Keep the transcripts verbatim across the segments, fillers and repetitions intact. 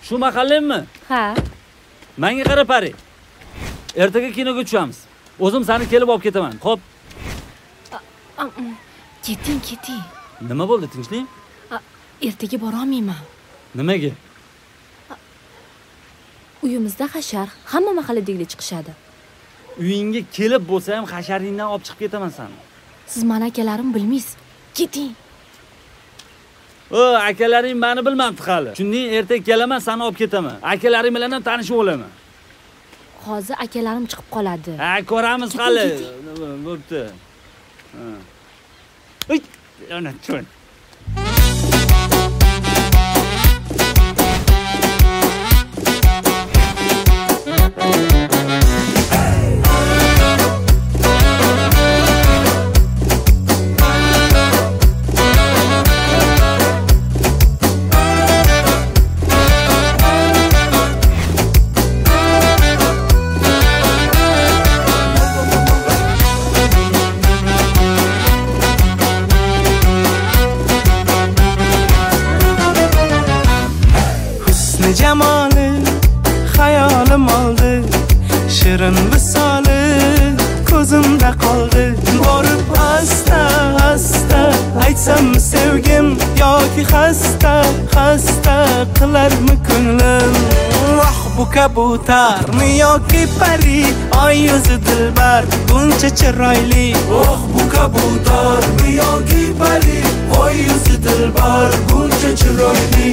Shu mahallammi? Ha. Menga qara Pari. Ertaga kinoga tushamiz. O'zim seni kelib olib ketaman. Xo'p. Keting, keting. Nima bo'ldi, tinchlik? Ertaga bora olmayman. Nimaga? Uyimizda hashar, hamma mahalladagilar chiqishadi. Uyingga kelib bo'lsa ham hasharingdan olib chiqib ketaman seni. Siz meni akalarim bilmaysiz. Keting. O, akalaring meni bilmabdi hali. Shundan ertaga kelaman, seni olib ketaman. Akalaring bilan ham tanishib olaman. Hozir akalarim chiqib qoladi. Ha, ko'ramiz hali. Bo'pti. Ha. Uy, ana chun. Jamoli xayolim oldi, shirin visoli ko'zimda qoldi. Borib asta asta aytsam sevgim yoki xasta xasta qilarmi ko'nglim? Voh bu kabutarmi yoki pari, oy yuzi dilbar buncha chiroyli. Voh bu kabutarmi yoki pari, oy yuzi dilbar buncha chiroyli.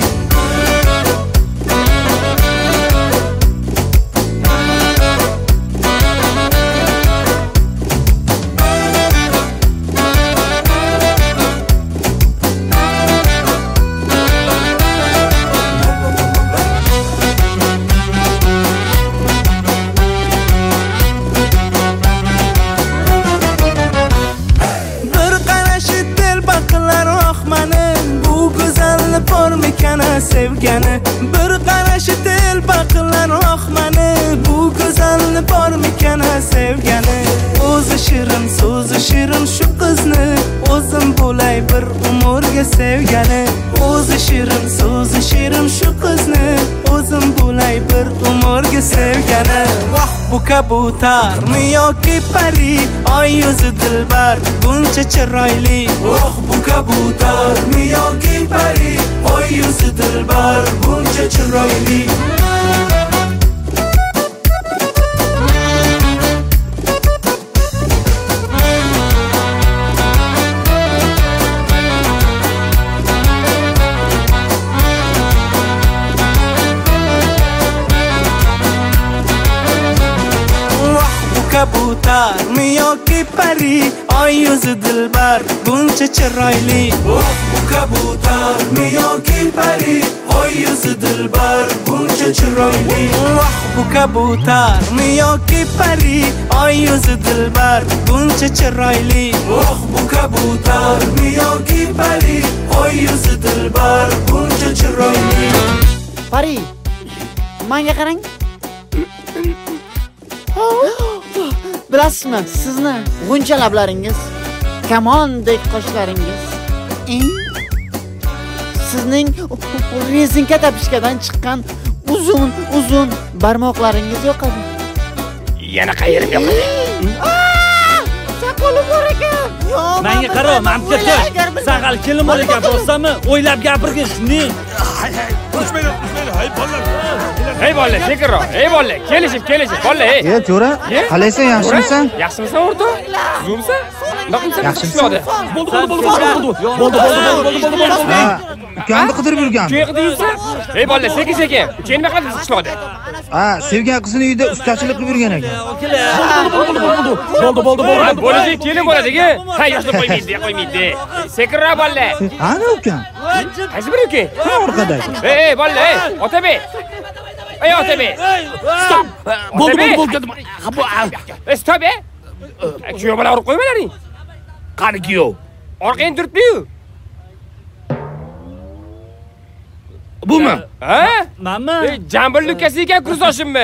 Sevgani bir qarashi telba qilar oh mani, bu go'zalni bormikan sevgani. O'zi shirin so'zi shirin shu qizni, o'zim bo'lay bir umrga sevgani. O'zi shirin so'zi shirin shu qizni, o'zim bo'lay bir umrga sevgani. Voh bu kabutarmi yoki pari, oy yuzi dilbar buncha chiroyli. Voh bu kabutarmi yoki pari, oy yuzi dilbar buncha chiroyli. Kabutarmi yoki pari, oy yuzi dilbar buncha chiroyli. Oh bu kabutarmi yoki pari, oy yuzi dilbar buncha chiroyli. Oh bu kabutarmi yoki pari, oy yuzi dilbar buncha chiroyli. Oh bu kabutarmi yoki pari, oy yuzi dilbar buncha chiroyli. Pari, menga qarang. Bilasizmi, sizni g'uncha lablaringiz, kamondek qoshlaringiz, sizning rezinka tapishkadan chiqqan uzun uzun barmoqlaringiz yoqadi. Yana qayerga yoqadi? Saqoli bor ekan. Menga qaro, mamkatga. Sen hali kelin bor ekan bo'lsami, o'ylab gapirgin shuni. Hay hay, qo'shmaydi, qo'shmaydi. Hay bolalar. Hey bolla, sekirro. Hey bolla, kelishib, kelishib. Bolla, hey. Ey, to'ra. Qalaysan, yaxshimisan? Yaxshimisan, o'rta? Zo'msan? Naqimsan? Yaxshimisan? Bo'ldi, bo'ldi, bo'ldi, bo'ldi. Bo'ldi, bo'ldi, bo'ldi, bo'ldi. Ha, ukamni qidirib yurgan. Cho'yqida yursan? Hey bolla, sekin-sekin. Keyin nima qildi qishloqda? Ha, sevgan qizining uyida ustachilik qilib yurgan ekan. Bo'ldi, bo'ldi, bo'ldi, bo'ldi. Bo'ladi, kelin bo'ladi-ku. Ha, yoshni qo'ymaydi, qo'ymaydi. Sekirro bolla. Qani ukam? Qaysi bir uka? Ha, orqadagi. Hey, bolla, hey, Otabek. Ey Otabek. Stop. Bo'ldi, bo'ldi, bo'ldi. Ha, stop, ey. Kuyov bola urib qo'ymalaring. Qani kuyov? Orqaga turibdi-yu. Bumi? Ha? Menmi? Ey, Jambir ukasi ekan kursoshimmi?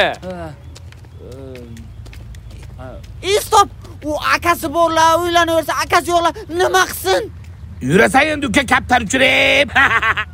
Ey, stop. U akasi borlar, uylanaversa, akasi yo'qlar, nima qilsin? Yurasan endi uka kaptar uchirib.